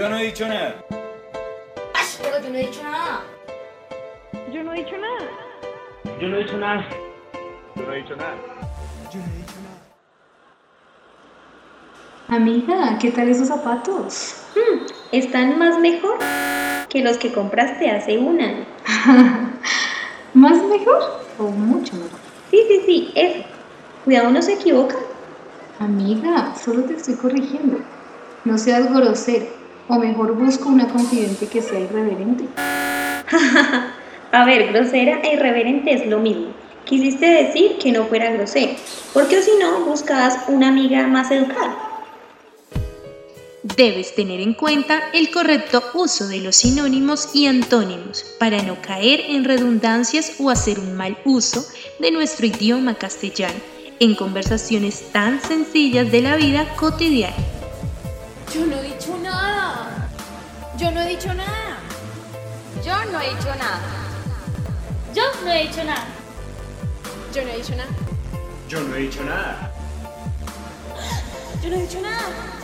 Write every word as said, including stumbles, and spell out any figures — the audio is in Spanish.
Yo no he dicho nada. ¡Ay, pero yo no he dicho nada! Yo no he dicho nada. Yo no he dicho nada. Yo no he dicho nada. Yo no he dicho nada. Amiga, ¿qué tal esos zapatos? Hmm, están más mejor que los que compraste hace un año. ¿Más mejor o mucho mejor? Sí, sí, sí, eso. Cuidado, no se equivoca. Amiga, solo te estoy corrigiendo. No seas grosera, o mejor busco una confidente que sea irreverente. A ver, grosera e irreverente es lo mismo. Quisiste decir que no fuera grosero, porque si no, buscabas una amiga más educada. Debes tener en cuenta el correcto uso de los sinónimos y antónimos para no caer en redundancias o hacer un mal uso de nuestro idioma castellano en conversaciones tan sencillas de la vida cotidiana. Yo no he dicho nada. Yo no he dicho nada. Yo no he dicho nada. Yo no he dicho nada. Yo no he dicho nada. Yo no he dicho nada. Yo no he dicho nada.